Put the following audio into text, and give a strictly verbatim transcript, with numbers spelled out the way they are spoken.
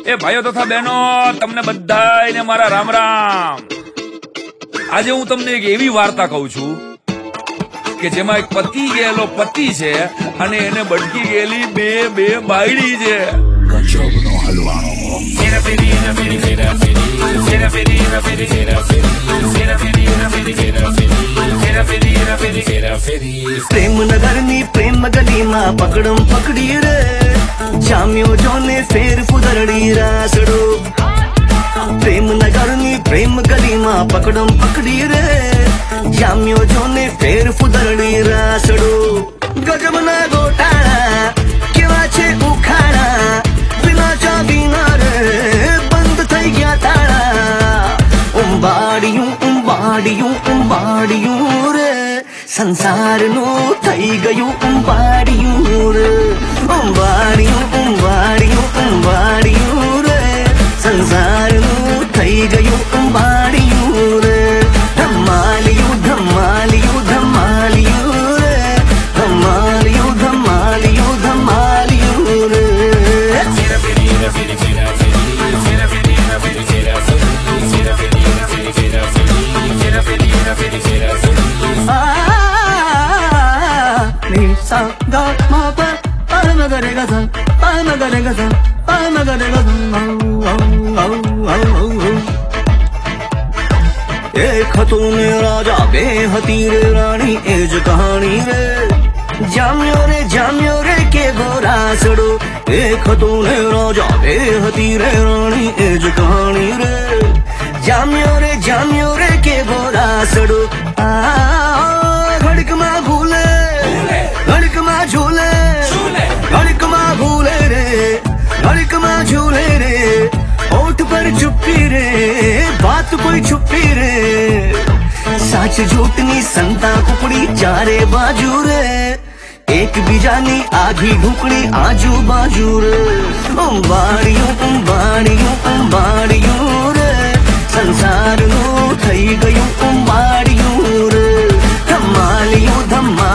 એ ભાઈઓ તથા બહેનો, તમને બધાને મારા રામ રામ। આજે હું તમને એક એવી વાર્તા કહું છું કે જેમાં એક પતિ ગયેલો પતિ છે અને એને બટકી ગયેલી બે બે બાયડી છે। ગજબનો હલવાનો प्रेम नगर नी प्रेम गली में पकड़म पकड़ी रे जाम्यो जोने फेर फुदरड़ी रासड़ो। प्रेम नगर नी प्रेम गली में पकड़म पकड़ी रे जाम्यो जोने फेर फुदरड़ी रासड़ो। गजब ना गोटाळा केवा छे उखाड़ा बिना चाबीना रे बंद थई गया ताळा। उंबाड़ियूं उंबाड़ियूं उंबाड़ियूं रे संसार नो थई गयूं उंबाड़ियूं रे। उंबाड़ियूं उंबाड़ियूं उंबाड़ियूं रे संसार नो थई गयूं उंबाड़ियूं रे। धमालियूं धमालियूं धमालियूं रे धमालियूं धमालियूं धमालियूं रे। सा गा मा पा पा म ग रे ग सा पा म ग रे ग सा पा म ग रे ग सा। एक हतो ने राजा बे हती रे रानी एज कहानी रे जाम्यो रे जाम्यो रे के गोरा सड़ो। एक हतो ने राजा बे हती रे रानी एज कहानी रे जाम्यो रे जाम्यो रे के गोरा सड़ो। आ घड़क मा भूले घड़क मा झूले घड़क मा भूले रे घड़क मा झूले रे ओठ पर चुप्पी रे बात कोई छुपी रे। साच झूठनी संता कुकड़ी चारे बाजू रे एक बीजानी आधी ढुकड़ी आजू बाजू रे। उंबाड़ियूं उंबाड़ियूं उंबाड़ियूं रे संसार नो थई गयूं उंबाड़ियूं रे। धमालियूं धमा